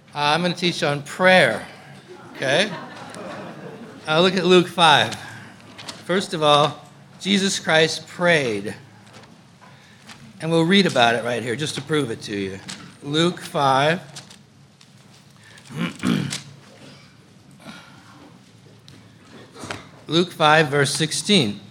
I'm going to teach on prayer, okay? Look at Luke 5. First of all, Jesus Christ prayed. And we'll read about it right here just to prove it to you. Luke 5. Luke 5, verse 16.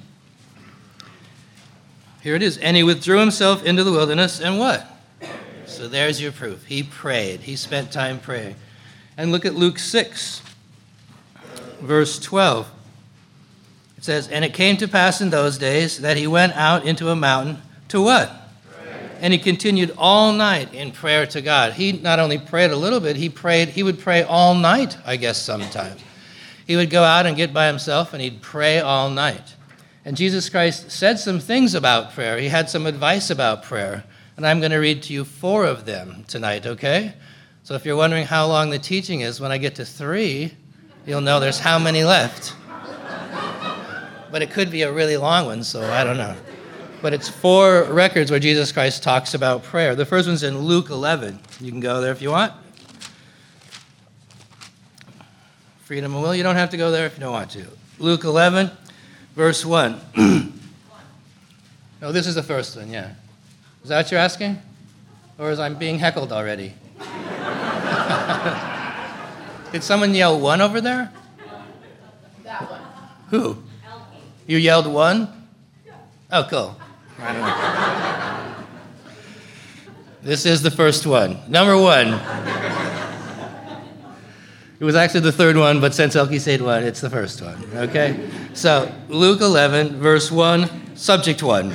Here it is. And he withdrew himself into the wilderness and what? So there's your proof. He prayed. He spent time praying. And look at Luke 6, verse 12. It says, and it came to pass in those days that he went out into a mountain to what? Pray. And he continued all night in prayer to God. He not only prayed a little bit, he would pray all night, I guess, sometimes. He would go out and get by himself, and he'd pray all night. And Jesus Christ said some things about prayer. He had some advice about prayer. And I'm going to read to you 4 of them tonight, okay? So if you're wondering how long the teaching is, when I get to 3, you'll know there's how many left. But it could be a really long one, so I don't know. But it's 4 records where Jesus Christ talks about prayer. The first one's in Luke 11. You can go there if you want. Freedom of will. You don't have to go there if you don't want to. Luke 11, verse 1. No, this is the first one, yeah. Is that what you're asking? Or is I'm being heckled already? Did someone yell 1 over there? That one. Who? You yelled 1? Oh, cool. I don't know. This is the first one. Number 1. It was actually the third one, but since Elkie said 1, it's the first one, okay? So, Luke 11, verse 1, subject 1.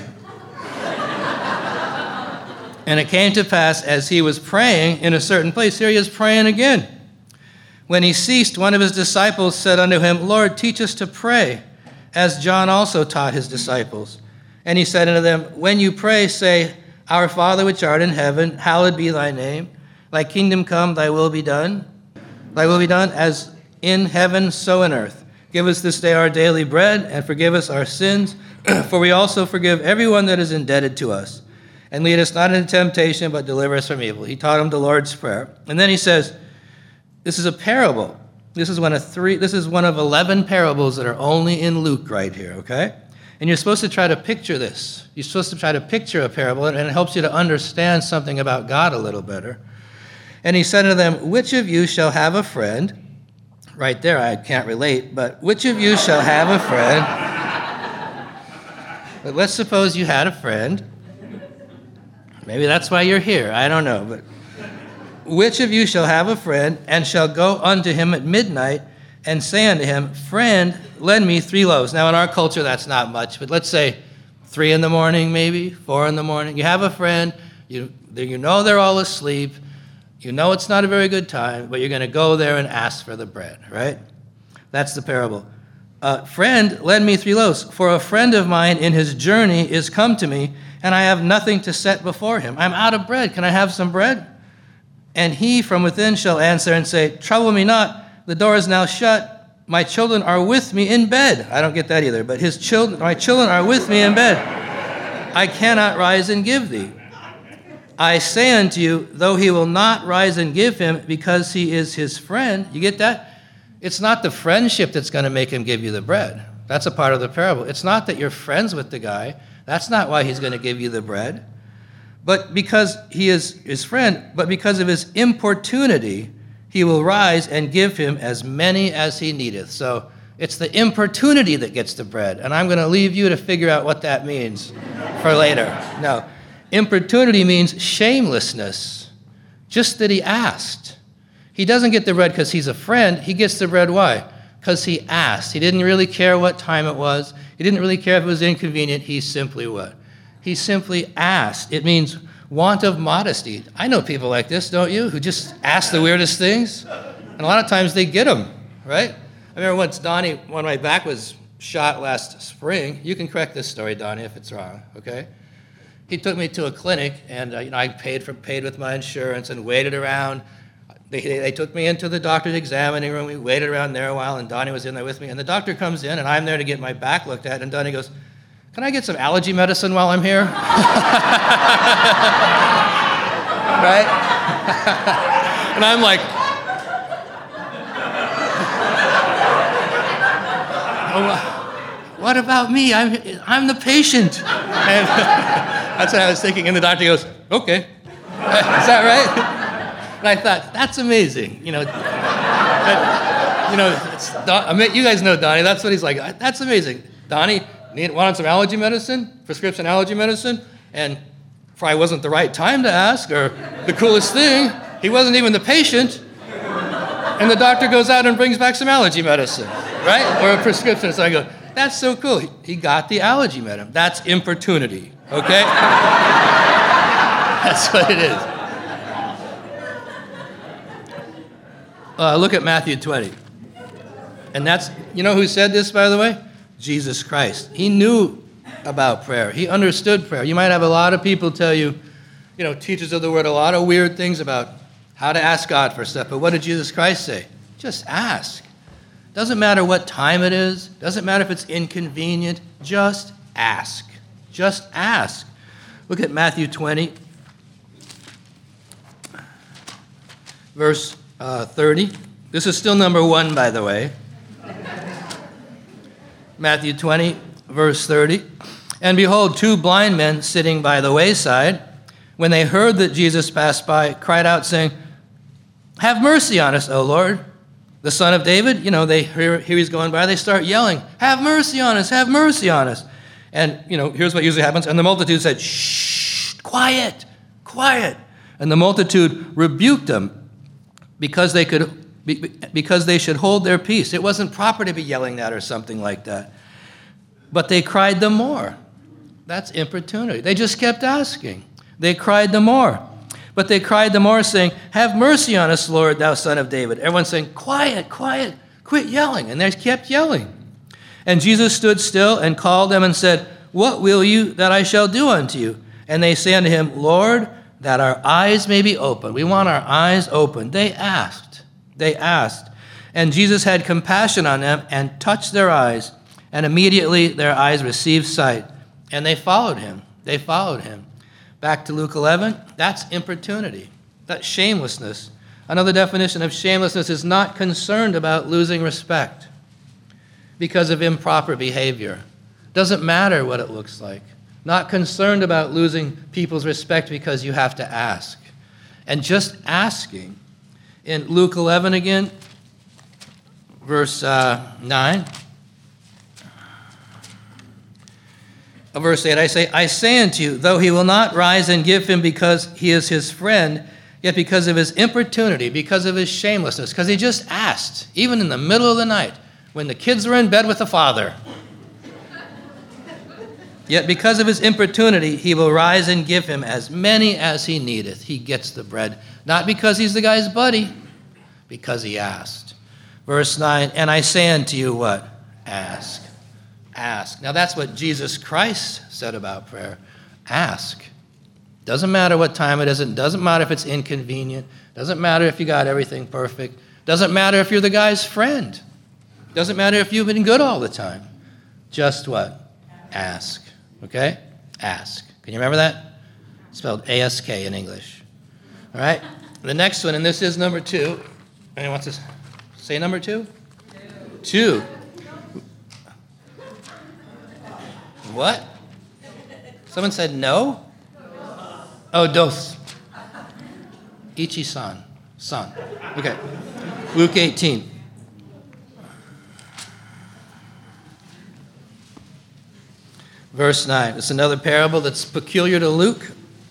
And it came to pass as he was praying in a certain place, here he is praying again. When he ceased, one of his disciples said unto him, Lord, teach us to pray, as John also taught his disciples. And he said unto them, when you pray, say, Our Father which art in heaven, hallowed be thy name. Thy kingdom come, thy will be done. Thy will be done as in heaven, so in earth. Give us this day our daily bread, and forgive us our sins, for we also forgive everyone that is indebted to us. And lead us not into temptation, but deliver us from evil. He taught him the Lord's Prayer. And then he says, this is a parable. This is one of 11 parables that are only in Luke right here, okay? And you're supposed to try to picture this. You're supposed to try to picture a parable, and it helps you to understand something about God a little better. And he said to them, which of you shall have a friend? Right there, I can't relate, but which of you shall have a friend? But let's suppose you had a friend. Maybe that's why you're here. I don't know. But which of you shall have a friend and shall go unto him at midnight and say unto him, Friend, lend me 3 loaves. Now, in our culture, that's not much. But let's say 3 in the morning, maybe 4 in the morning. You have a friend. You know they're all asleep. You know it's not a very good time, but you're going to go there and ask for the bread, right? That's the parable. Friend, lend me 3 loaves. For a friend of mine in his journey is come to me, and I have nothing to set before him. I'm out of bread. Can I have some bread? And he from within shall answer and say, Trouble me not. The door is now shut. My children are with me in bed. I don't get that either. But my children are with me in bed. I cannot rise and give thee. I say unto you, though he will not rise and give him because he is his friend. You get that? It's not the friendship that's going to make him give you the bread. That's a part of the parable. It's not that you're friends with the guy. That's not why he's going to give you the bread. But because he is his friend, but because of his importunity, he will rise and give him as many as he needeth. So it's the importunity that gets the bread. And I'm going to leave you to figure out what that means for later. No, importunity means shamelessness. Just that he asked. He doesn't get the bread because he's a friend. He gets the bread, why? Because he asked. He didn't really care what time it was. He didn't really care if it was inconvenient. He simply what? He simply asked. It means want of modesty. I know people like this, don't you, who just ask the weirdest things. And a lot of times they get them, right? I remember once Donnie, when my back was shot last spring. You can correct this story, Donnie, if it's wrong, okay? He took me to a clinic, and I paid with my insurance and waited around. They took me into the doctor's examining room. We waited around there a while, and Donnie was in there with me. And the doctor comes in, and I'm there to get my back looked at. And Donnie goes, "Can I get some allergy medicine while I'm here?" Right? And I'm like, What about me? I'm the patient. And that's what I was thinking. And the doctor goes, okay. Is that right? And I thought, that's amazing. You guys know Donnie. That's what he's like. That's amazing. Donnie wanted some allergy medicine, prescription allergy medicine, and probably wasn't the right time to ask or the coolest thing. He wasn't even the patient. And the doctor goes out and brings back some allergy medicine, right? Or a prescription. So I go, that's so cool. He got the allergy medicine. That's importunity, okay? That's what it is. Look at Matthew 20. And that's, you know who said this, by the way? Jesus Christ. He knew about prayer. He understood prayer. You might have a lot of people tell you, teachers of the word, a lot of weird things about how to ask God for stuff. But what did Jesus Christ say? Just ask. Doesn't matter what time it is. Doesn't matter if it's inconvenient. Just ask. Just ask. Look at Matthew 20, verse 30. This is still number 1, by the way. Matthew 20, verse 30. And behold, 2 blind men sitting by the wayside, when they heard that Jesus passed by, cried out, saying, have mercy on us, O Lord, the Son of David. They hear he's going by. They start yelling, have mercy on us, have mercy on us. And, here's what usually happens. And the multitude said, shh, quiet, quiet. And the multitude rebuked them because they should hold their peace. It wasn't proper to be yelling that or something like that. But they cried the more. That's importunity. They just kept asking. They cried the more. But they cried the more, saying, have mercy on us, Lord, thou Son of David. Everyone's saying, quiet, quiet, quit yelling. And they kept yelling. And Jesus stood still and called them and said, what will you that I shall do unto you? And they say unto him, Lord, that our eyes may be opened. We want our eyes opened. They asked. And Jesus had compassion on them and touched their eyes. And immediately their eyes received sight. And they followed him. Back to Luke 11, that's importunity. That's shamelessness. Another definition of shamelessness is not concerned about losing respect because of improper behavior. Doesn't matter what it looks like. Not concerned about losing people's respect because you have to ask. And just asking. In Luke 11 again, verse 9. Verse 8, I say unto you, though he will not rise and give him because he is his friend, yet because of his importunity, because of his shamelessness, because he just asked, even in the middle of the night, when the kids were in bed with the father. Yet because of his importunity, he will rise and give him as many as he needeth. He gets the bread, not because he's the guy's buddy, because he asked. Verse 9, and I say unto you what? Ask. Ask. Now that's what Jesus Christ said about prayer. Ask. Doesn't matter what time it is. It doesn't matter if it's inconvenient. Doesn't matter if you got everything perfect. Doesn't matter if you're the guy's friend. Doesn't matter if you've been good all the time. Just what? Ask. Okay? Ask. Can you remember that? It's spelled A-S-K in English. All right? The next one, and this is number 2. Anyone wants to say number 2? 2. What? Someone said no? Oh, dos. Ichi-san. San. Okay. Luke 18. Verse 9. It's another parable that's peculiar to Luke.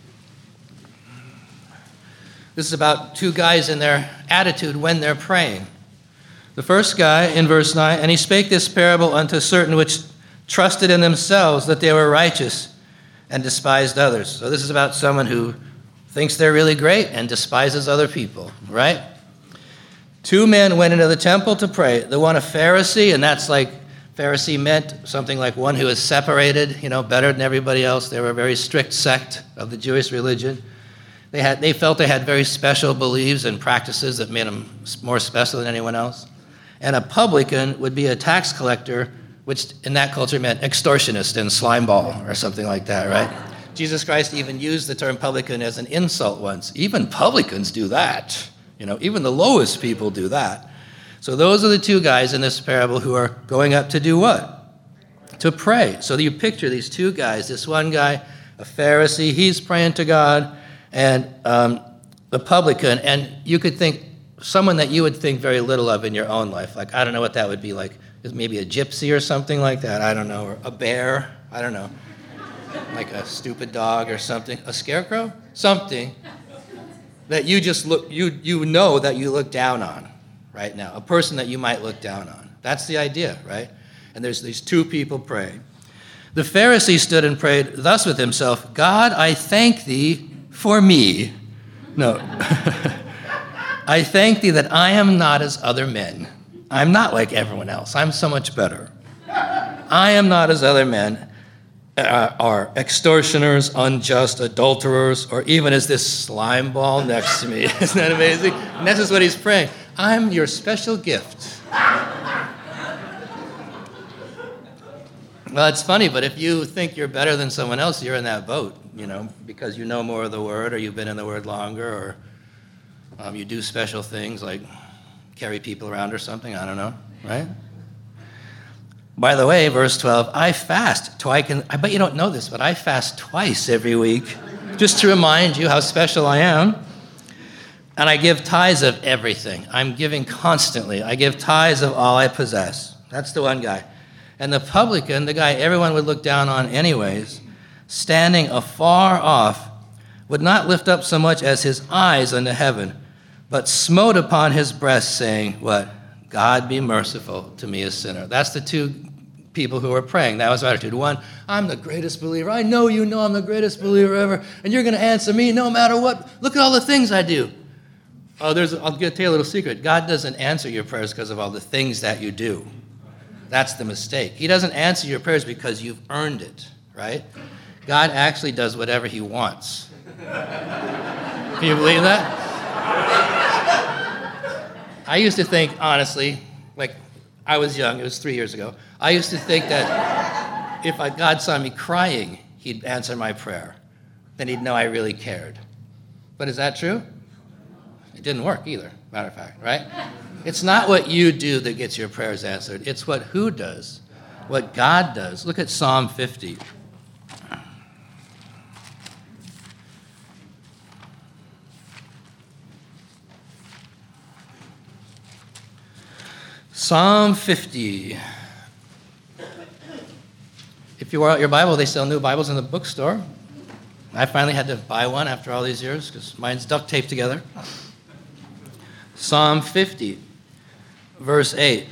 This is about 2 guys and their attitude when they're praying. The first guy in verse 9, and he spake this parable unto certain which trusted in themselves that they were righteous and despised others. So this is about someone who thinks they're really great and despises other people, right? 2 men went into the temple to pray. The one a Pharisee, and that's like, Pharisee meant something like one who is separated, better than everybody else. They were a very strict sect of the Jewish religion. They felt they had very special beliefs and practices that made them more special than anyone else. And a publican would be a tax collector, which in that culture meant extortionist and slimeball or something like that, right? Jesus Christ even used the term publican as an insult once. Even publicans do that. Even the lowest people do that. So those are the two guys in this parable who are going up to do what? To pray. So you picture these two guys, this one guy, a Pharisee, he's praying to God, and the publican, and you could think someone that you would think very little of in your own life. Like, I don't know what that would be like. Maybe a gypsy or something like that. I don't know. Or a bear. I don't know. Like a stupid dog or something. A scarecrow? Something that you just look, you know that you look down on right now. A person that you might look down on. That's the idea, right? And there's these two people praying. The Pharisee stood and prayed thus with himself, God, I thank thee for me. No. I thank thee that I am not as other men. I'm not like everyone else. I'm so much better. I am not as other men are extortioners, unjust, adulterers, or even as this slime ball next to me. Isn't that amazing? And this is what he's praying. I'm your special gift. Well, it's funny, but if you think you're better than someone else, you're in that boat, because you know more of the Word, or you've been in the Word longer, or you do special things like carry people around or something, I don't know, right? By the way, verse 12, I fast I bet you don't know this, but I fast twice every week, just to remind you how special I am. And I give tithes of everything. I'm giving constantly. I give tithes of all I possess. That's the one guy. And the publican, the guy everyone would look down on anyways, standing afar off, would not lift up so much as his eyes unto heaven, but smote upon his breast, saying, what? God be merciful to me, a sinner. That's the two people who were praying. That was their attitude. One, I'm the greatest believer. I know you know I'm the greatest believer ever, and you're going to answer me no matter what. Look at all the things I do. I'll tell you a little secret. God doesn't answer your prayers because of all the things that you do. That's the mistake. He doesn't answer your prayers because you've earned it, right? God actually does whatever he wants. Can you believe that? I used to think, honestly, like I was young, it was 3 years ago, I used to think that if God saw me crying, he'd answer my prayer. Then he'd know I really cared. But is that true? It didn't work either, matter of fact, right? It's not what you do that gets your prayers answered. It's what who does, what God does. Look at Psalm 50. Psalm 50. If you were out your Bible, they sell new Bibles in the bookstore. I finally had to buy one after all these years because mine's duct taped together. Psalm 50, verse 8.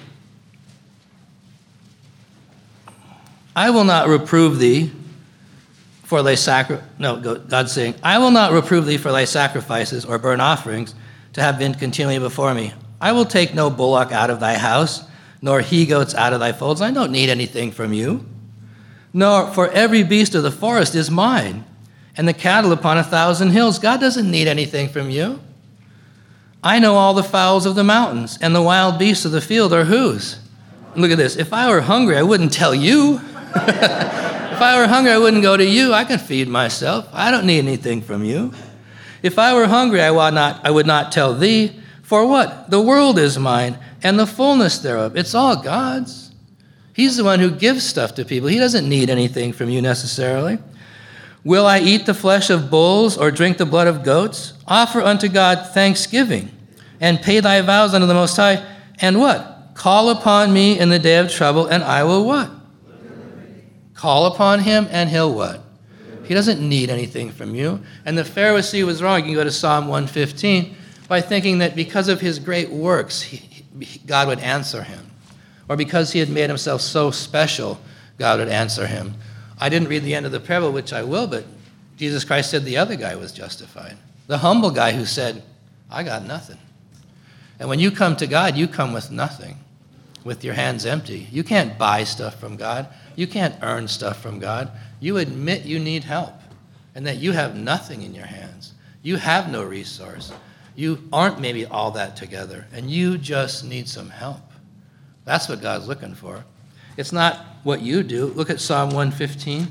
I will not reprove thee for thy God's saying, I will not reprove thee for thy sacrifices or burnt offerings to have been continually before me. I will take no bullock out of thy house, nor he-goats out of thy folds. I don't need anything from you. Nor for every beast of the forest is mine, and the cattle upon 1,000 hills. God doesn't need anything from you. I know all the fowls of the mountains, and the wild beasts of the field are whose? Look at this. If I were hungry, I wouldn't tell you. If I were hungry, I wouldn't go to you. I can feed myself. I don't need anything from you. If I were hungry, I would not tell thee. For what? The world is mine, and the fullness thereof. It's all God's. He's the one who gives stuff to people. He doesn't need anything from you necessarily. Will I eat the flesh of bulls or drink the blood of goats? Offer unto God thanksgiving, and pay thy vows unto the Most High. And what? Call upon me in the day of trouble, and I will what? Call upon him, and he'll what? He doesn't need anything from you. And the Pharisee was wrong. You can go to Psalm 115 by thinking that because of his great works, God would answer him. Or because he had made himself so special, God would answer him. I didn't read the end of the parable, which I will, but Jesus Christ said the other guy was justified. The humble guy who said, I got nothing. And when you come to God, you come with nothing, with your hands empty. You can't buy stuff from God. You can't earn stuff from God. You admit you need help and that you have nothing in your hands. You have no resource. You aren't maybe all that together, and you just need some help. That's what God's looking for. It's not what you do. Look at Psalm 115,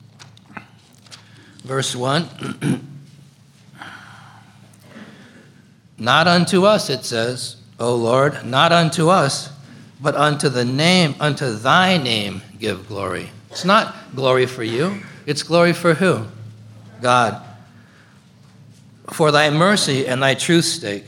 verse 1. Not unto us, it says, O Lord, not unto us, but unto thy name give glory. It's not glory for you. It's glory for who? God. For thy mercy and thy truth's sake.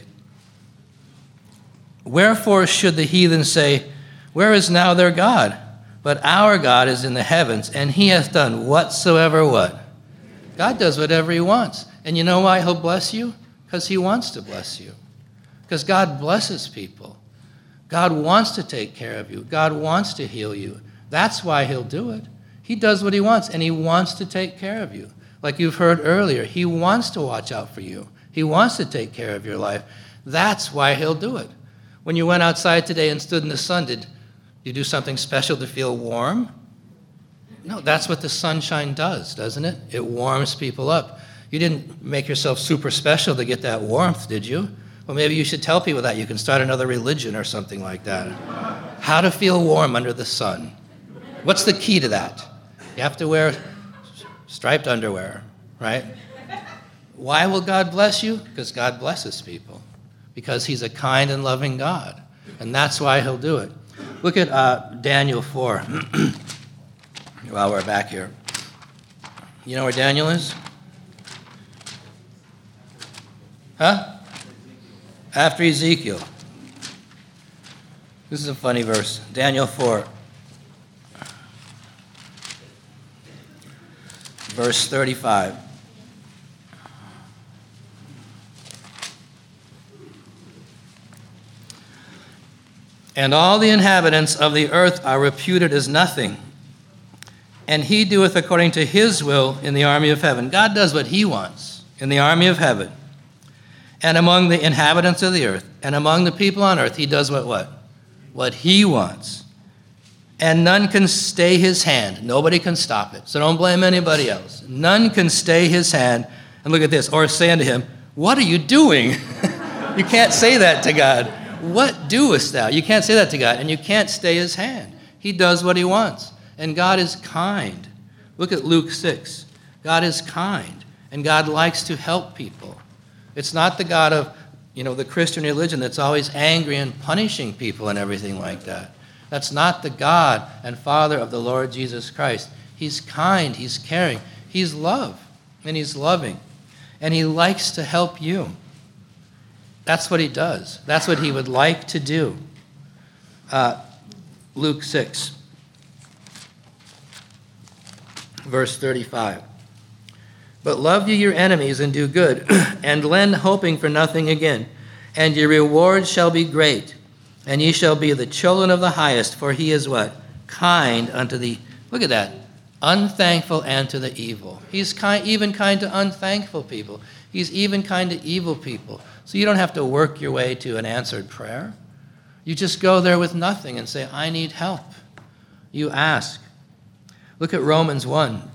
Wherefore should the heathen say, where is now their God? But our God is in the heavens, and he hath done whatsoever what? God does whatever he wants. And you know why he'll bless you? Because he wants to bless you. Because God blesses people. God wants to take care of you. God wants to heal you. That's why he'll do it. He does what he wants, and he wants to take care of you. Like you've heard earlier, he wants to watch out for you. He wants to take care of your life. That's why he'll do it. When you went outside today and stood in the sun, did you do something special to feel warm? No, that's what the sunshine does, doesn't it? It warms people up. You didn't make yourself super special to get that warmth, did you? Well, maybe you should tell people that. You can start another religion or something like that. How to feel warm under the sun. What's the key to that? You have to wear striped underwear, right? Why will God bless you? Because God blesses people. Because he's a kind and loving God. And that's why he'll do it. Look at Daniel 4 while we're back here. You know where Daniel is? Huh? After Ezekiel. This is a funny verse. Daniel 4. Verse 35. And all the inhabitants of the earth are reputed as nothing. And he doeth according to his will in the army of heaven. God does what he wants in the army of heaven. And among the inhabitants of the earth, and among the people on earth, he does what? What he wants. And none can stay his hand. Nobody can stop it. So don't blame anybody else. None can stay his hand. And look at this. Or say unto him, what are you doing? You can't say that to God. What doest thou? You can't say that to God. And you can't stay his hand. He does what he wants. And God is kind. Look at Luke 6. God is kind. And God likes to help people. It's not the God of, the Christian religion that's always angry and punishing people and everything like that. That's not the God and Father of the Lord Jesus Christ. He's kind, he's caring, he's love, and he's loving. And he likes to help you. That's what he does. That's what he would like to do. Luke 6, verse 35. But love ye your enemies and do good, and lend hoping for nothing again. And your reward shall be great, and ye shall be the children of the highest, for he is what? Kind unto the, look at that, unthankful and to the evil. He's even kind to unthankful people. He's even kind to evil people. So you don't have to work your way to an answered prayer. You just go there with nothing and say, I need help. You ask. Look at Romans 1.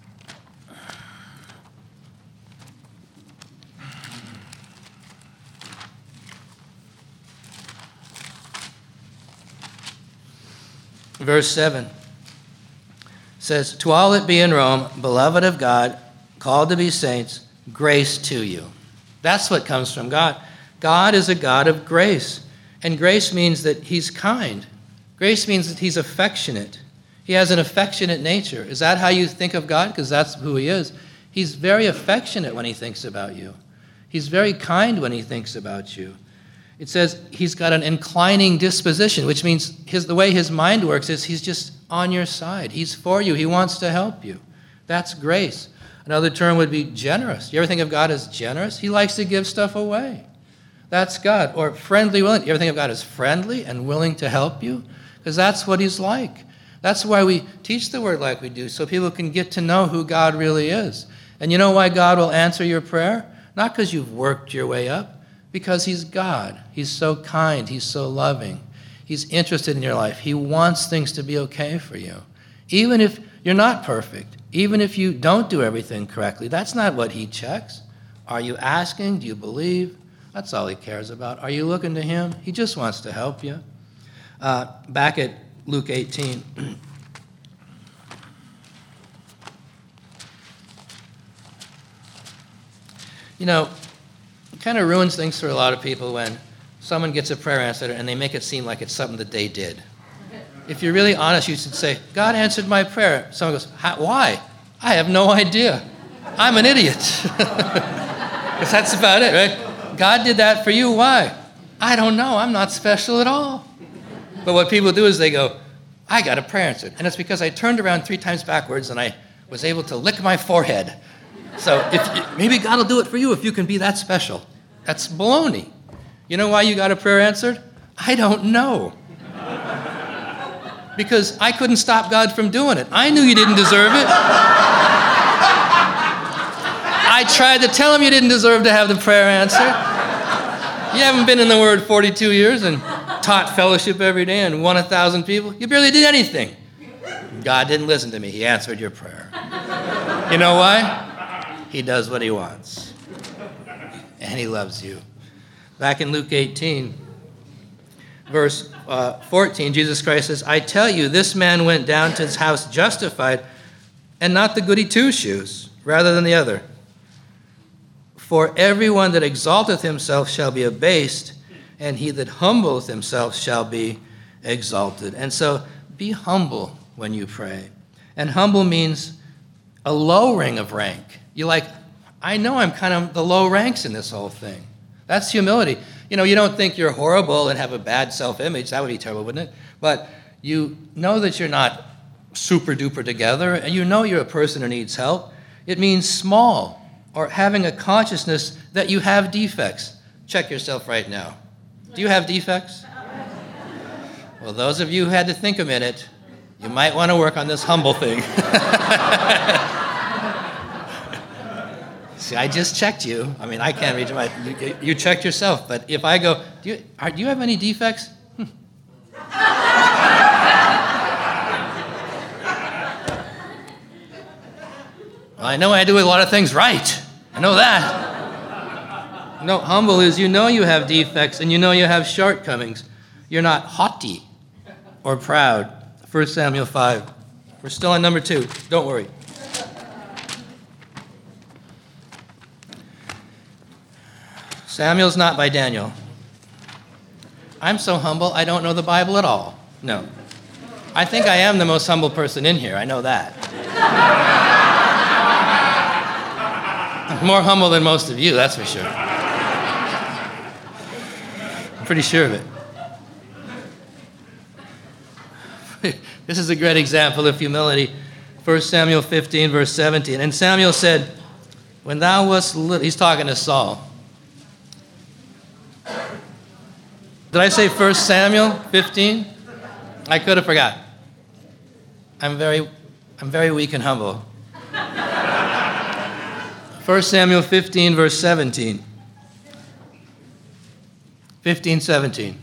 Verse 7 says, to all that be in Rome, beloved of God, called to be saints, grace to you. That's what comes from God. God is a God of grace. And grace means that he's kind. Grace means that he's affectionate. He has an affectionate nature. Is that how you think of God? Because that's who he is. He's very affectionate when he thinks about you. He's very kind when he thinks about you. It says he's got an inclining disposition, which means the way his mind works is he's just on your side. He's for you. He wants to help you. That's grace. Another term would be generous. You ever think of God as generous? He likes to give stuff away. That's God. Or friendly, willing. You ever think of God as friendly and willing to help you? Because that's what he's like. That's why we teach the word like we do, so people can get to know who God really is. And you know why God will answer your prayer? Not because you've worked your way up. Because he's God. He's so kind. He's so loving. He's interested in your life. He wants things to be okay for you. Even if you're not perfect, even if you don't do everything correctly, that's not what he checks. Are you asking? Do you believe? That's all he cares about. Are you looking to him? He just wants to help you. Back at Luke 18. It kind of ruins things for a lot of people when someone gets a prayer answered and they make it seem like it's something that they did. If you're really honest, you should say, God answered my prayer. Someone goes, why? I have no idea. I'm an idiot. Because that's about it, right? God did that for you. Why? I don't know. I'm not special at all. But what people do is they go, I got a prayer answered. And it's because I turned around 3 times backwards and I was able to lick my forehead. So maybe God will do it for you if you can be that special. That's baloney. You know why you got a prayer answered? I don't know. Because I couldn't stop God from doing it. I knew you didn't deserve it. I tried to tell him you didn't deserve to have the prayer answered. You haven't been in the Word 42 years and taught fellowship every day and won 1,000 people. You barely did anything. God didn't listen to me. He answered your prayer. You know why? He does what he wants. And he loves you. Back in Luke 18, verse 14, Jesus Christ says, I tell you, this man went down to his house justified, and not the goody two-shoes, rather than the other. For everyone that exalteth himself shall be abased, and he that humbleth himself shall be exalted. And so be humble when you pray. And humble means a lowering of rank. You're like, I know I'm kind of the low ranks in this whole thing. That's humility. You know, you don't think you're horrible and have a bad self-image. That would be terrible, wouldn't it? But you know that you're not super duper together, and you know you're a person who needs help. It means small, or having a consciousness that you have defects. Check yourself right now. Do you have defects? Well, those of you who had to think a minute, you might want to work on this humble thing. See, I just checked you. I mean, I can't read you checked yourself. But if I go, do you have any defects? Well, I know I do a lot of things right. I know that. No, humble is you know you have defects and you know you have shortcomings. You're not haughty or proud. 1 Samuel 5. We're still on number 2. Don't worry. Samuel's not by Daniel. I'm so humble, I don't know the Bible at all. No. I think I am the most humble person in here. I know that. I'm more humble than most of you, that's for sure. I'm pretty sure of it. This is a great example of humility. 1 Samuel 15, verse 17. And Samuel said, when thou wast little, he's talking to Saul. Did I say 1 Samuel 15? I could have forgot. I'm very weak and humble. 1 Samuel 15, verse 17. 15, 17.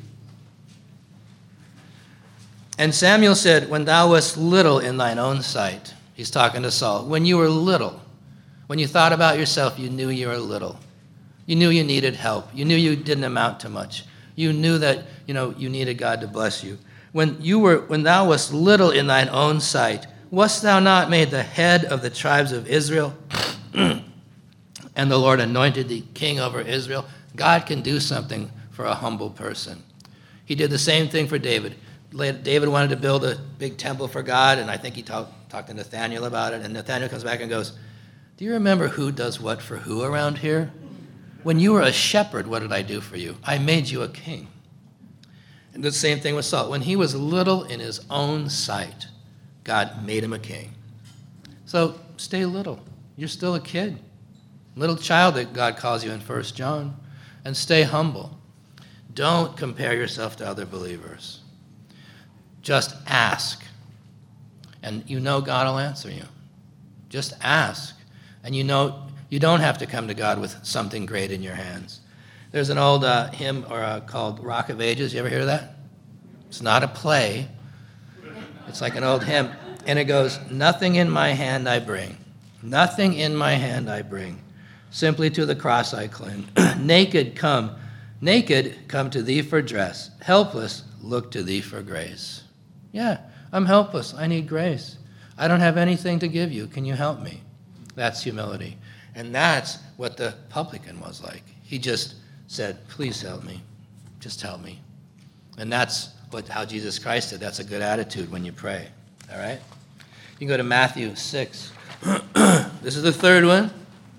And Samuel said, when thou wast little in thine own sight, he's talking to Saul, when you were little, when you thought about yourself, you knew you were little. You knew you needed help. You knew you didn't amount to much. You knew that, you needed God to bless you. When thou wast little in thine own sight, wast thou not made the head of the tribes of Israel? And the Lord anointed thee king over Israel. God can do something for a humble person. He did the same thing for David. David wanted to build a big temple for God, and I think he talked to Nathaniel about it, and Nathaniel comes back and goes, do you remember who does what for who around here? When you were a shepherd, what did I do for you? I made you a king. And the same thing with Saul. When he was little in his own sight, God made him a king. So stay little. You're still a kid. Little child that God calls you in 1 John. And stay humble. Don't compare yourself to other believers. Just ask. And you know God will answer you. Just ask. And you know you don't have to come to God with something great in your hands. There's an old hymn called Rock of Ages. You ever hear that? It's not a play. It's like an old hymn. And it goes, nothing in my hand I bring. Nothing in my hand I bring. Simply to the cross I cling. Naked come to thee for dress. Helpless, look to thee for grace. Yeah, I'm helpless. I need grace. I don't have anything to give you. Can you help me? That's humility. And that's what the publican was like. He just said, please help me. Just help me. And that's how Jesus Christ did. That's a good attitude when you pray. All right? You can go to Matthew 6. This is the third one.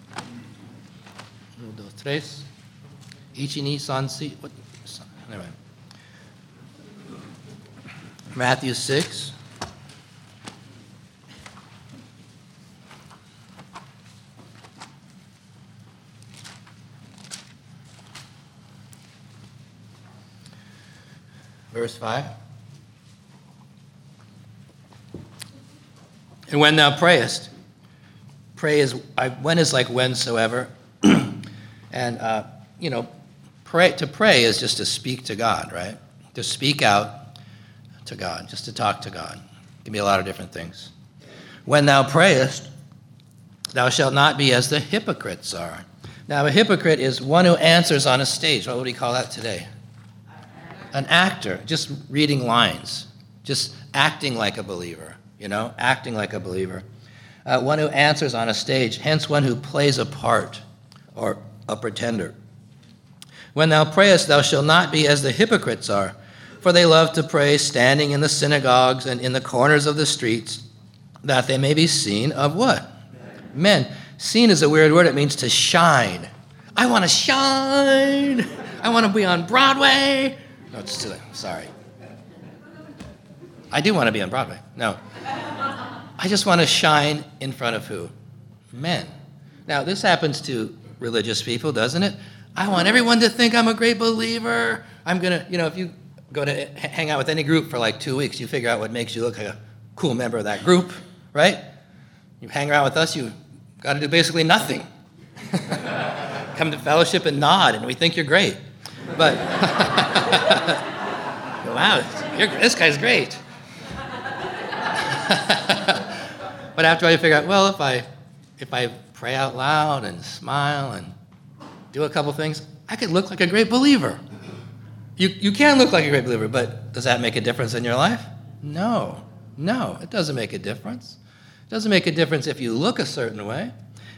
1, 2, 3. Ichi, ni, san, si. Anyway. Matthew 6. Verse 5. And when thou prayest, when is like whensoever. And, to pray is just to speak to God, right? To speak out to God, just to talk to God. It can be a lot of different things. When thou prayest, thou shalt not be as the hypocrites are. Now, a hypocrite is one who answers on a stage. What would we call that today? An actor, just reading lines, just acting like a believer, acting like a believer. One who answers on a stage, hence one who plays a part or a pretender. When thou prayest, thou shalt not be as the hypocrites are, for they love to pray standing in the synagogues and in the corners of the streets, that they may be seen of what? Men. Seen is a weird word. It means to shine. I want to shine. I want to be on Broadway. No, it's silly. Sorry. I do want to be on Broadway. No. I just want to shine in front of who? Men. Now, this happens to religious people, doesn't it? I want everyone to think I'm a great believer. I'm going to, if you go to hang out with any group for like 2 weeks, you figure out what makes you look like a cool member of that group, right? You hang around with us, you got to do basically nothing. Come to fellowship and nod, and we think you're great. But, wow, this guy's great. But after all, you figure out, well, if I pray out loud and smile and do a couple things, I could look like a great believer. You can look like a great believer, but does that make a difference in your life? No, it doesn't make a difference. It doesn't make a difference if you look a certain way.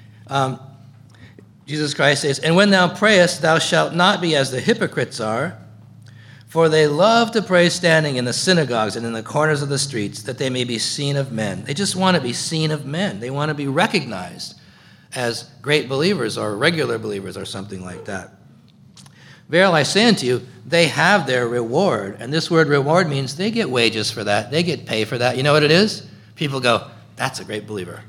Jesus Christ says, and when thou prayest, thou shalt not be as the hypocrites are, for they love to pray standing in the synagogues and in the corners of the streets, that they may be seen of men. They just want to be seen of men. They want to be recognized as great believers or regular believers or something like that. Verily I say unto you, they have their reward. And this word reward means they get wages for that. They get pay for that. You know what it is? People go, that's a great believer.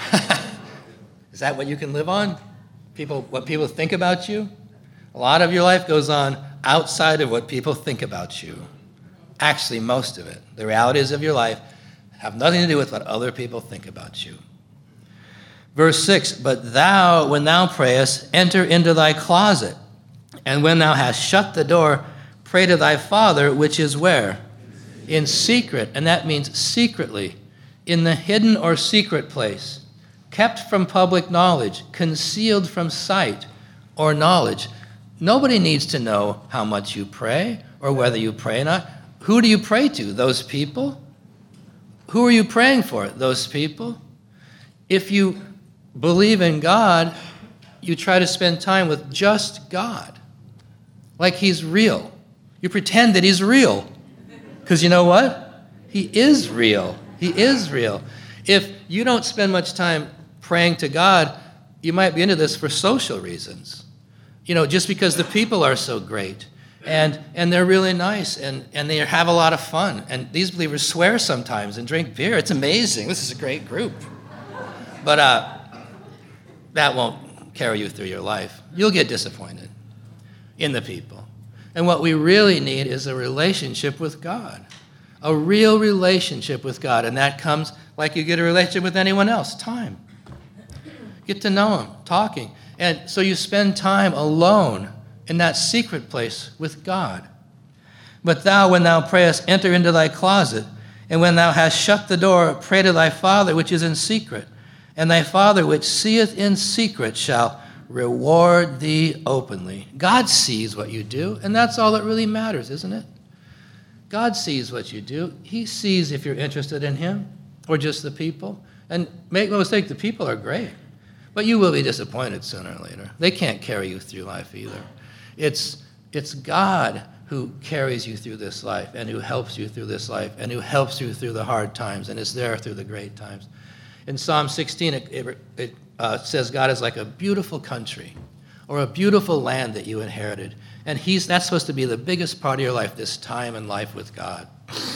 Is that what you can live on? What people think about you? A lot of your life goes on outside of what people think about you. Actually, most of it. The realities of your life have nothing to do with what other people think about you. Verse 6, but thou, when thou prayest, enter into thy closet, and when thou hast shut the door, pray to thy Father, which is where? In secret. And that means secretly, in the hidden or secret place, kept from public knowledge, concealed from sight or knowledge. Nobody needs to know how much you pray or whether you pray or not. Who do you pray to? Those people? Who are you praying for? Those people? If you believe in God, you try to spend time with just God, like he's real. You pretend that he's real, because you know what? He is real. He is real. If you don't spend much time praying to God, you might be into this for social reasons. Just because the people are so great, and they're really nice, and they have a lot of fun. And these believers swear sometimes and drink beer. It's amazing. This is a great group. But that won't carry you through your life. You'll get disappointed in the people. And what we really need is a relationship with God, a real relationship with God. And that comes like you get a relationship with anyone else, time. Get to know him, talking. And so you spend time alone in that secret place with God. But thou, when thou prayest, enter into thy closet, and when thou hast shut the door, pray to thy Father which is in secret. And thy Father which seeth in secret shall reward thee openly. God sees what you do, and that's all that really matters, isn't it? God sees what you do. He sees if you're interested in him or just the people. And make no mistake, the people are great. But you will be disappointed sooner or later. They can't carry you through life either. It's God who carries you through this life and who helps you through this life and who helps you through the hard times and is there through the great times. In Psalm 16, it says God is like a beautiful country or a beautiful land that you inherited. And that's supposed to be the biggest part of your life, this time in life with God.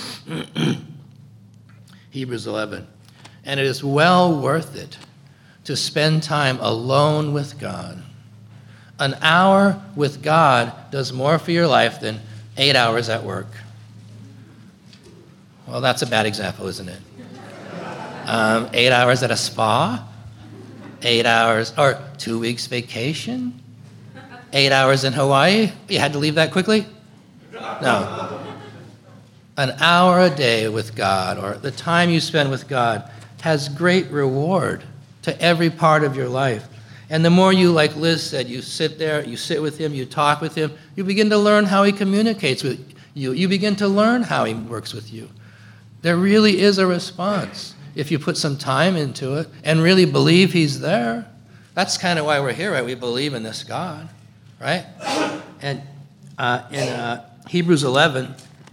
Hebrews 11. And it is well worth it to spend time alone with God. An hour with God does more for your life than 8 hours at work. Well, that's a bad example, isn't it? 8 hours at a spa? 8 hours, or 2 weeks vacation? 8 hours in Hawaii? You had to leave that quickly? No. An hour a day with God, or the time you spend with God, has great reward to every part of your life. And the more you, like Liz said, you sit there, you sit with him, you talk with him, you begin to learn how he communicates with you. You begin to learn how he works with you. There really is a response if you put some time into it and really believe he's there. That's kind of why we're here, right? We believe in this God, right? And in Hebrews 11,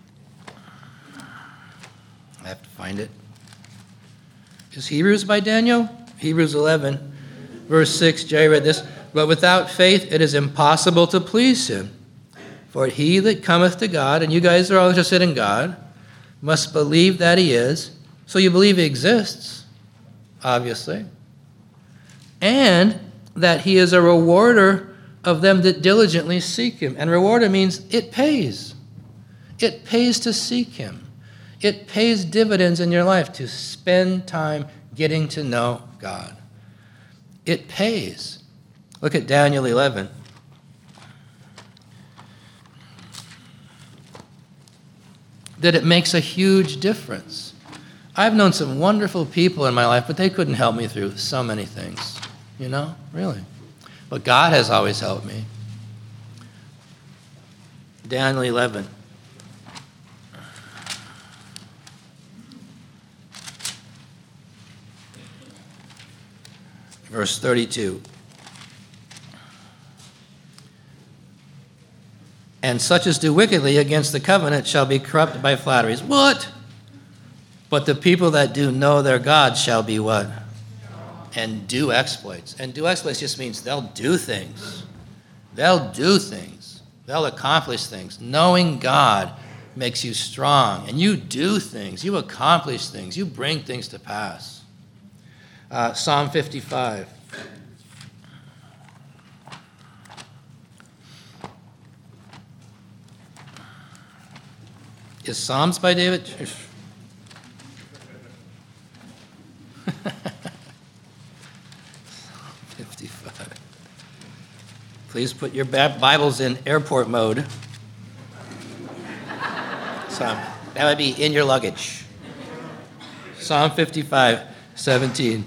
I have to find it. Is Hebrews by Daniel? Hebrews 11, verse 6, Jerry read this. But without faith it is impossible to please him. For he that cometh to God, and you guys are all interested in God, must believe that he is. So you believe he exists, obviously. And that he is a rewarder of them that diligently seek him. And rewarder means it pays. It pays to seek him. It pays dividends in your life to spend time getting to know God. It pays. Look at Daniel 11. That it makes a huge difference. I've known some wonderful people in my life, but they couldn't help me through so many things, really. But God has always helped me. Daniel 11. Verse 32. And such as do wickedly against the covenant shall be corrupted by flatteries. What? But the people that do know their God shall be what? And do exploits. And do exploits just means they'll do things. They'll do things. They'll accomplish things. Knowing God makes you strong. And you do things. You accomplish things. You bring things to pass. Psalm 55. Is Psalms by David? 55. Please put your Bibles in airport mode. That would be in your luggage. Psalm 55, 17.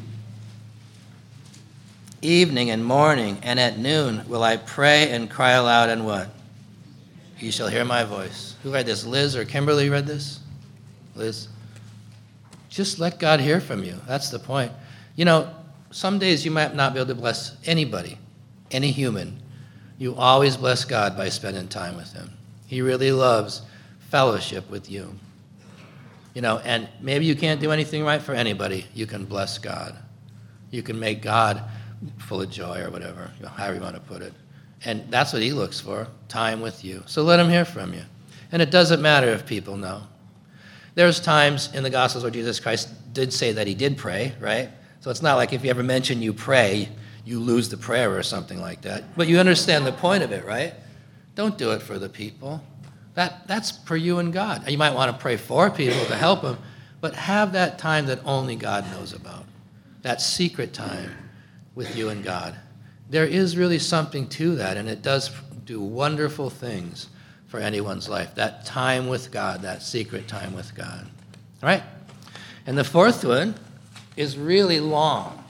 Evening and morning and at noon will I pray and cry aloud, and what? You shall hear my voice. Who read this? Liz or Kimberly read this? Liz? Just let God hear from you. That's the point. Some days you might not be able to bless anybody, any human. You always bless God by spending time with him. He really loves fellowship with you. And maybe you can't do anything right for anybody. You can bless God. You can make God full of joy or whatever, however you want to put it. And that's what he looks for, time with you. So let him hear from you. And it doesn't matter if people know. There's times in the Gospels where Jesus Christ did say that he did pray, right? So it's not like if you ever mention you pray, you lose the prayer or something like that. But you understand the point of it, right? Don't do it for the people. That's for you and God. You might want to pray for people to help them, but have that time that only God knows about, that secret time with you and God. There is really something to that, and it does do wonderful things for anyone's life, that time with God, that secret time with God. All right? And the fourth one is really long.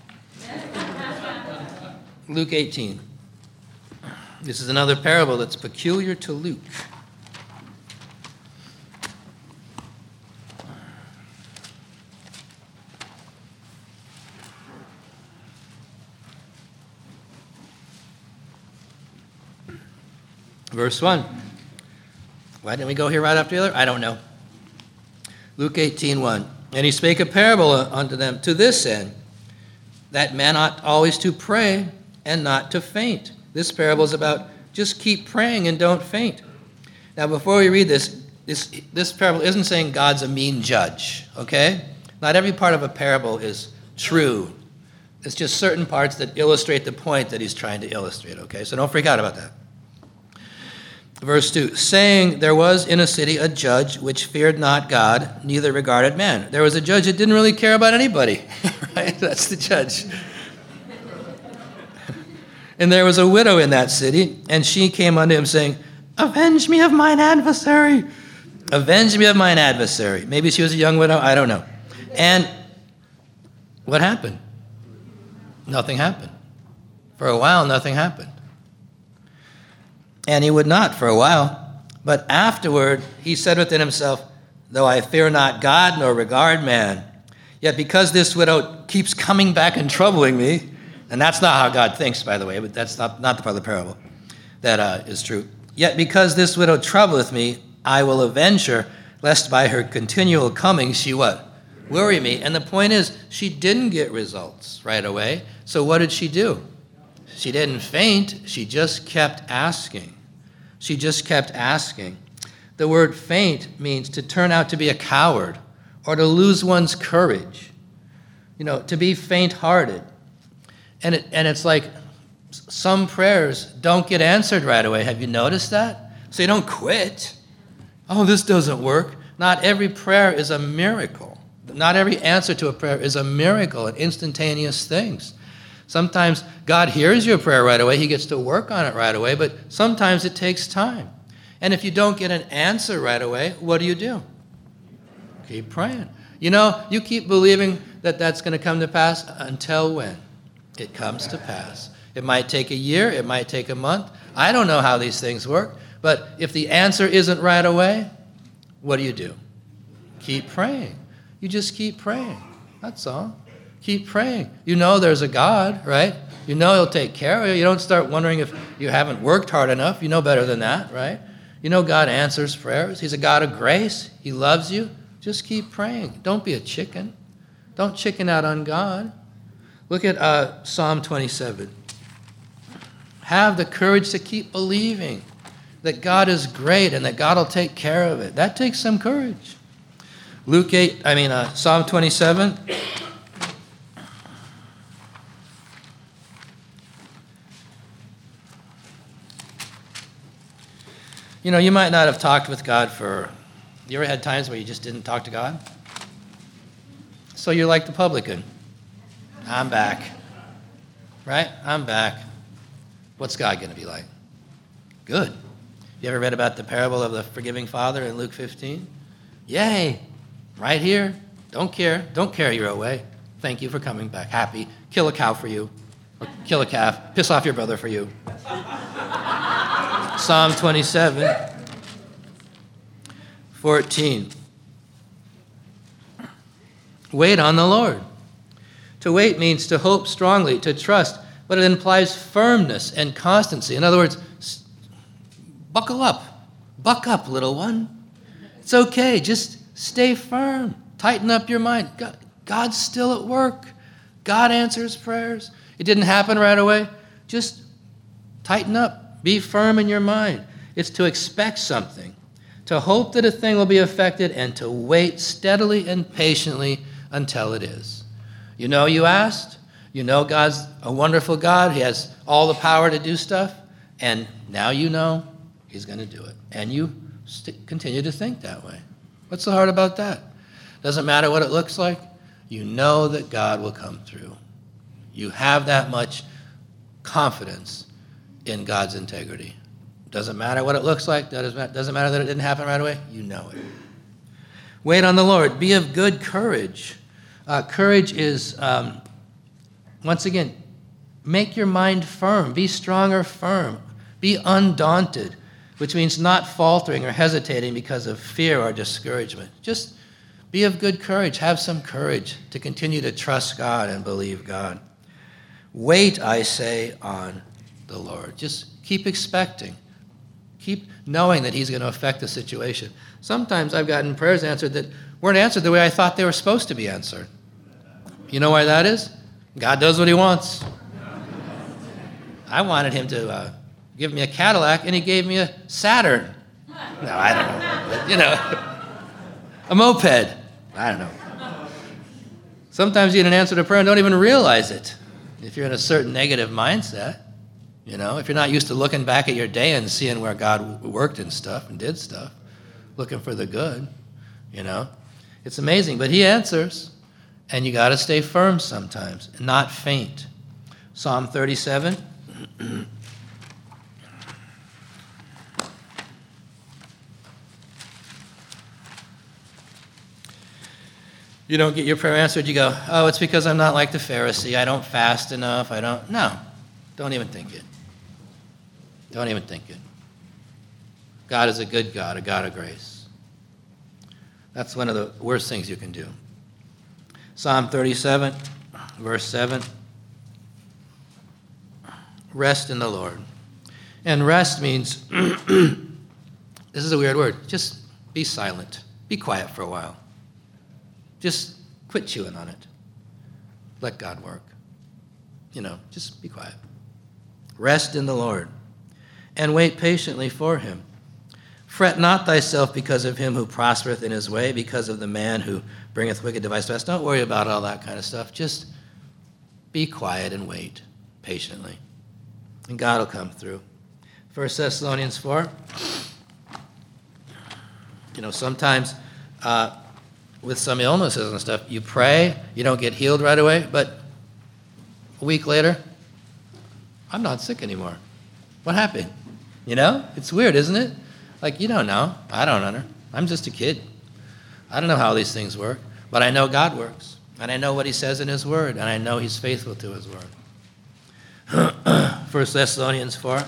Luke 18. This is another parable that's peculiar to Luke. Verse 1. Why didn't we go here right after the other? I don't know. Luke 18:1. And he spake a parable unto them to this end, that men ought always to pray and not to faint. This parable is about just keep praying and don't faint. Now, before we read this parable isn't saying God's a mean judge, okay? Not every part of a parable is true. It's just certain parts that illustrate the point that he's trying to illustrate, okay? So don't freak out about that. Verse 2, saying there was in a city a judge which feared not God, neither regarded man. There was a judge that didn't really care about anybody, right? That's the judge. And there was a widow in that city, and she came unto him saying, avenge me of mine adversary. Avenge me of mine adversary. Maybe she was a young widow, I don't know. And what happened? Nothing happened. For a while, nothing happened. And he would not for a while. But afterward, he said within himself, though I fear not God nor regard man, yet because this widow keeps coming back and troubling me, and that's not how God thinks, by the way, but that's not the part of the parable that is true. Yet because this widow troubleth me, I will avenge her, lest by her continual coming she what? Worry me. And the point is, she didn't get results right away. So what did she do? She didn't faint. She just kept asking. She just kept asking. The word faint means to turn out to be a coward or to lose one's courage. You know, to be faint-hearted. And it's like some prayers don't get answered right away. Have you noticed that? So you don't quit. Oh, this doesn't work. Not every prayer is a miracle. Not every answer to a prayer is a miracle and instantaneous things. Sometimes God hears your prayer right away. He gets to work on it right away, but sometimes it takes time. And if you don't get an answer right away, what do? Keep praying. You know, you keep believing that that's going to come to pass until when? It comes to pass. It might take a year. It might take a month. I don't know how these things work, but if the answer isn't right away, what do? Keep praying. You just keep praying. That's all. Keep praying. You know there's a God, right? You know he'll take care of you. You don't start wondering if you haven't worked hard enough. You know better than that, right? You know God answers prayers. He's a God of grace. He loves you. Just keep praying. Don't be a chicken. Don't chicken out on God. Look at Psalm 27. Have the courage to keep believing that God is great and that God will take care of it. That takes some courage. Psalm 27. You know, you might not have talked with God you ever had times where you just didn't talk to God? So you're like the publican. I'm back. Right? I'm back. What's God going to be like? Good. You ever read about the parable of the forgiving father in Luke 15? Yay. Right here. Don't care. Don't carry your away. Thank you for coming back. Happy. Kill a cow for you. Or kill a calf. Piss off your brother for you. Psalm 27, 14. Wait on the Lord. To wait means to hope strongly, to trust, but it implies firmness and constancy. In other words, buckle up. Buck up, little one. It's okay. Just stay firm. Tighten up your mind. God's still at work. God answers prayers. It didn't happen right away. Just tighten up. Be firm in your mind. It's to expect something, to hope that a thing will be effected, and to wait steadily and patiently until it is. You know you asked. You know God's a wonderful God. He has all the power to do stuff. And now you know he's going to do it. And you continue to think that way. What's so hard about that? Doesn't matter what it looks like. You know that God will come through. You have that much confidence in God's integrity. Doesn't matter what it looks like. Doesn't matter that it didn't happen right away. You know it. Wait on the Lord. Be of good courage. Courage is, once again, make your mind firm. Be strong or firm. Be undaunted, which means not faltering or hesitating because of fear or discouragement. Just be of good courage. Have some courage to continue to trust God and believe God. Wait, I say, on the Lord. Just keep expecting. Keep knowing that he's going to affect the situation. Sometimes I've gotten prayers answered that weren't answered the way I thought they were supposed to be answered. You know why that is? God does what he wants. I wanted him to give me a Cadillac, and he gave me a Saturn. No, I don't know. But, a moped. I don't know. Sometimes you get an answer to prayer and don't even realize it. If you're in a certain negative mindset, if you're not used to looking back at your day and seeing where God worked and stuff and did stuff, looking for the good, It's amazing, but he answers, and you got to stay firm sometimes and not faint. Psalm 37. You don't get your prayer answered, you go, oh, it's because I'm not like the Pharisee. I don't fast enough. No, don't even think it. Don't even think it. God is a good God, a God of grace. That's one of the worst things you can do. Psalm 37, verse 7. Rest in the Lord. And rest means, this is a weird word, just be silent. Be quiet for a while. Just quit chewing on it. Let God work. Just be quiet. Rest in the Lord, and wait patiently for him. Fret not thyself because of him who prospereth in his way, because of the man who bringeth wicked device to us. Don't worry about all that kind of stuff. Just be quiet and wait patiently. And God will come through. 1 Thessalonians 4. Sometimes with some illnesses and stuff, you pray, you don't get healed right away, but a week later, I'm not sick anymore. What happened? It's weird, isn't it? Like, you don't know. I don't know. I'm just a kid. I don't know how these things work, but I know God works, and I know what he says in his word, and I know he's faithful to his word. 1 Thessalonians 4.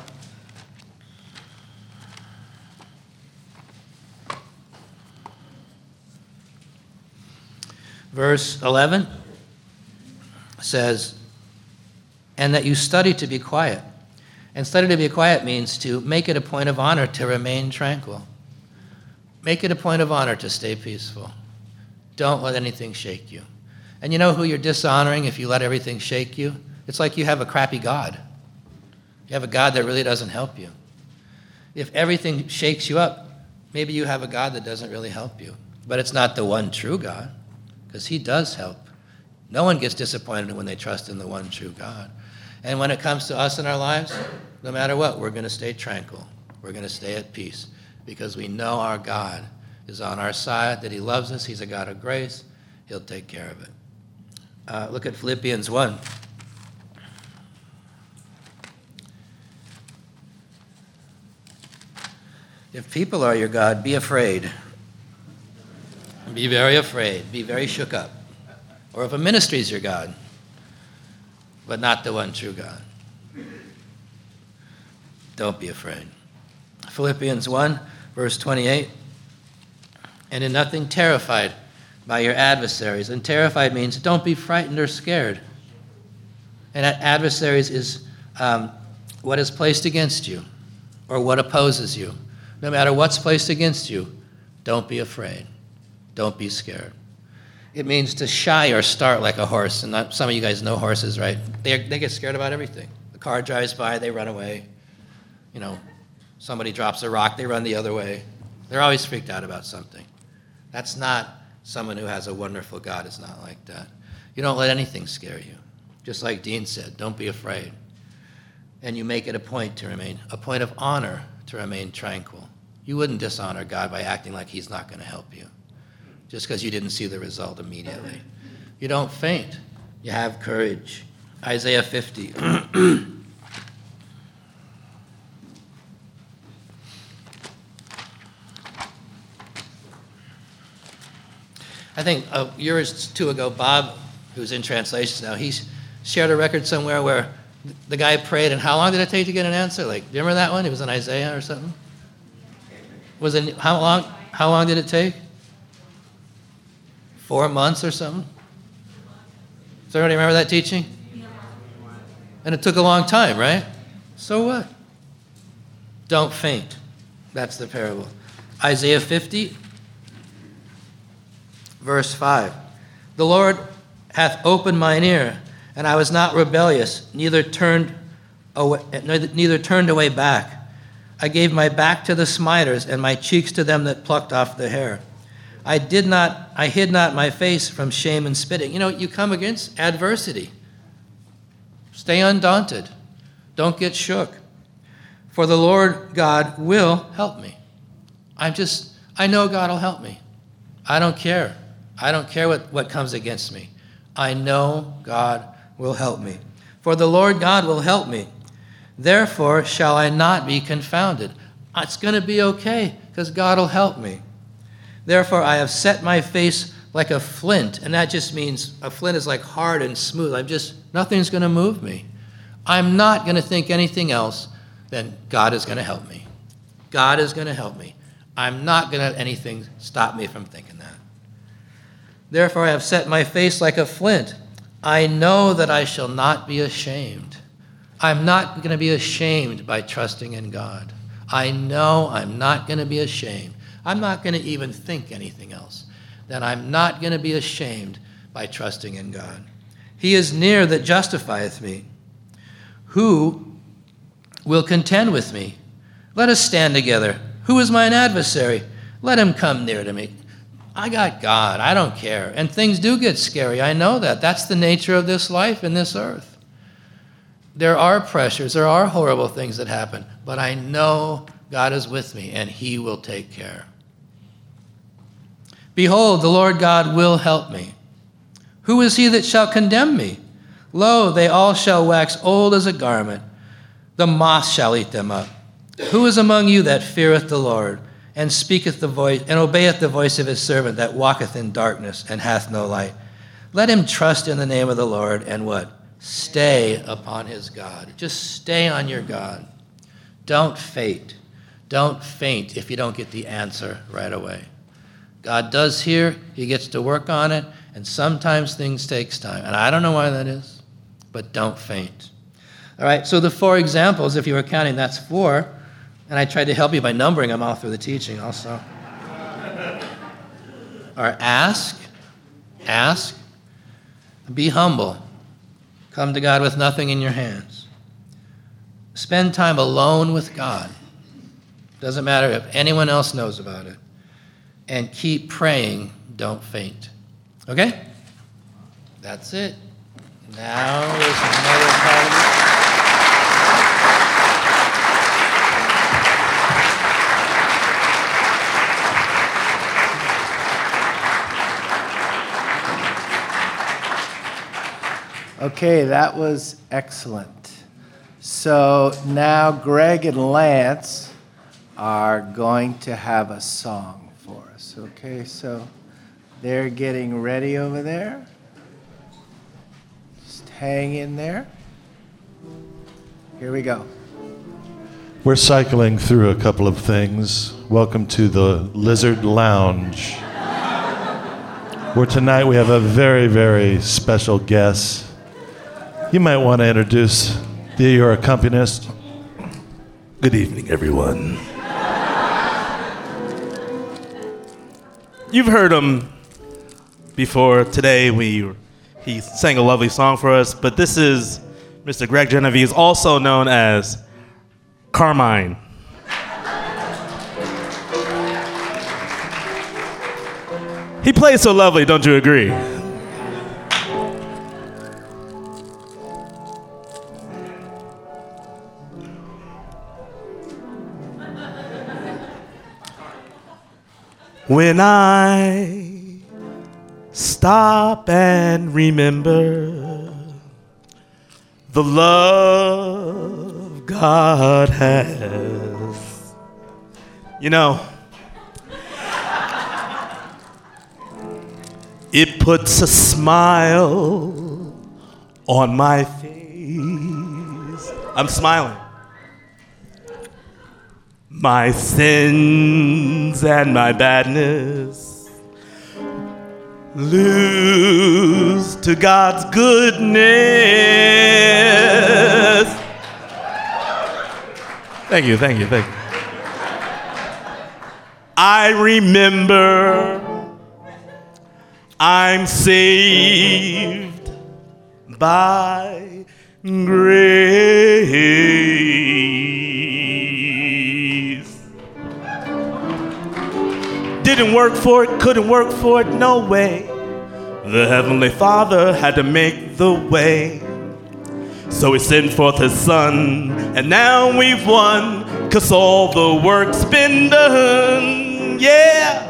Verse 11 says, and that you study to be quiet. And study to be quiet means to make it a point of honor to remain tranquil. Make it a point of honor to stay peaceful. Don't let anything shake you. And you know who you're dishonoring if you let everything shake you? It's like you have a crappy God. You have a God that really doesn't help you. If everything shakes you up, maybe you have a God that doesn't really help you. But it's not the one true God, because he does help. No one gets disappointed when they trust in the one true God. And when it comes to us in our lives, no matter what, we're going to stay tranquil. We're going to stay at peace because we know our God is on our side, that he loves us. He's a God of grace. He'll take care of it. Look at Philippians 1. If people are your God, be afraid. Be very afraid. Be very shook up. Or if a ministry is your God, but not the one true God, don't be afraid. Philippians 1, verse 28. And in nothing terrified by your adversaries. And terrified means don't be frightened or scared. And adversaries is what is placed against you or what opposes you. No matter what's placed against you, don't be afraid. Don't be scared. It means to shy or start like a horse. And some of you guys know horses, right? They get scared about everything. The car drives by, they run away. Somebody drops a rock, they run the other way. They're always freaked out about something. That's not someone who has a wonderful God. It's not like that. You don't let anything scare you. Just like Dean said, don't be afraid. And you make it a point of honor to remain tranquil. You wouldn't dishonor God by acting like he's not going to help you, just because you didn't see the result immediately. You don't faint. You have courage. Isaiah 50. I think a year or two ago, Bob, who's in translations now, he shared a record somewhere where the guy prayed, and how long did it take to get an answer? Like, do you remember that one? It was in Isaiah or something? How long did it take? 4 months or something? Does everybody remember that teaching? And it took a long time, right? So what? Don't faint. That's the parable. Isaiah 50, verse 5. The Lord hath opened mine ear, and I was not rebellious, neither turned away back. I gave my back to the smiters, and my cheeks to them that plucked off the hair. I hid not my face from shame and spitting. You come against adversity. Stay undaunted. Don't get shook. For the Lord God will help me. I know God will help me. I don't care. I don't care what comes against me. I know God will help me. For the Lord God will help me. Therefore shall I not be confounded. It's going to be okay because God will help me. Therefore I have set my face like a flint. And that just means a flint is like hard and smooth. Nothing's going to move me. I'm not going to think anything else than God is going to help me. God is going to help me. I'm not going to let anything stop me from thinking that. Therefore I have set my face like a flint. I know that I shall not be ashamed. I'm not going to be ashamed by trusting in God. I know I'm not going to be ashamed. I'm not going to even think anything else. Then I'm not going to be ashamed by trusting in God. He is near that justifieth me. Who will contend with me? Let us stand together. Who is mine adversary? Let him come near to me. I got God. I don't care. And things do get scary. I know that. That's the nature of this life and this earth. There are pressures. There are horrible things that happen. But I know God is with me, and he will take care. Behold, the Lord God will help me. Who is he that shall condemn me? Lo, they all shall wax old as a garment. The moth shall eat them up. Who is among you that feareth the Lord, and speaketh the voice, and obeyeth the voice of his servant that walketh in darkness and hath no light? Let him trust in the name of the Lord, and what? Stay upon his God. Just stay on your God. Don't faint. Don't faint if you don't get the answer right away. God does hear. He gets to work on it, and sometimes things takes time. And I don't know why that is, but don't faint. All right, so the 4 examples, if you were counting, that's 4. And I tried to help you by numbering them all through the teaching also. Or ask, be humble. Come to God with nothing in your hands. Spend time alone with God. Doesn't matter if anyone else knows about it. And keep praying, don't faint. Okay? That's it. Now is another part of it. Okay, that was excellent. So now Greg and Lance are going to have a song for us. Okay, so they're getting ready over there. Just hang in there. Here we go. We're cycling through a couple of things. Welcome to the Lizard Lounge, where tonight we have a very, very special guest. You might want to introduce your accompanist. Good evening, everyone. You've heard him before. Today he sang a lovely song for us, but this is Mr. Greg Genovese, also known as Carmine. He plays so lovely, don't you agree? When I stop and remember the love God has, it puts a smile on my face. I'm smiling. My sins and my badness lose to God's goodness. Thank you. I remember I'm saved by grace. Didn't work for it, couldn't work for it, no way. The Heavenly Father had to make the way. So he sent forth his Son, and now we've won, 'cause all the work's been done, yeah.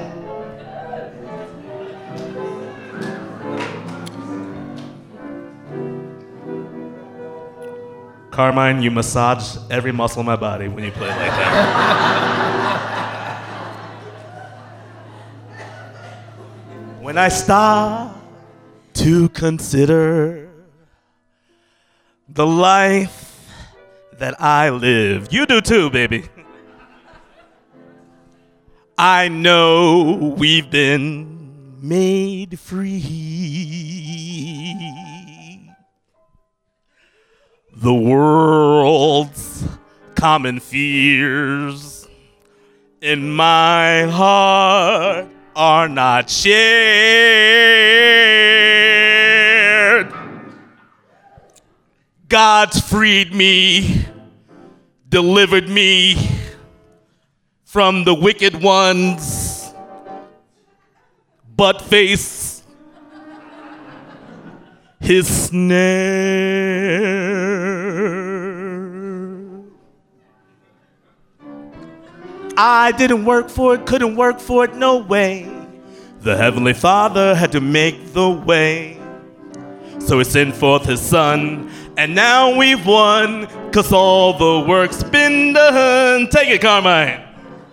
Carmine, you massage every muscle in my body when you play like that. When I stop to consider the life that I live, you do too, baby. I know we've been made free. The world's common fears in my heart are not shared. God's freed me, delivered me from the wicked ones, but face his snare. I didn't work for it, couldn't work for it, no way. The Heavenly Father had to make the way. So he sent forth his Son, and now we've won, 'cause all the work's been done. Take it, Carmine.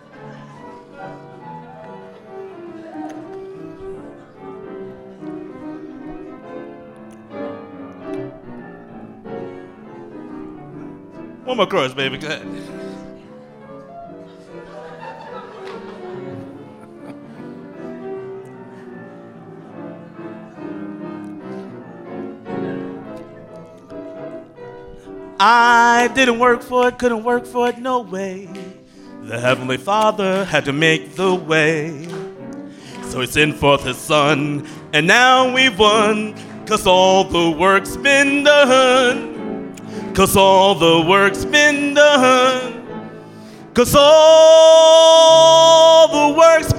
One more chorus, baby. Go ahead. I didn't work for it, couldn't work for it, no way. The Heavenly Father had to make the way. So he sent forth his Son, and now we've won, 'cause all the work's been done. 'Cause all the work's been done. 'Cause all the work's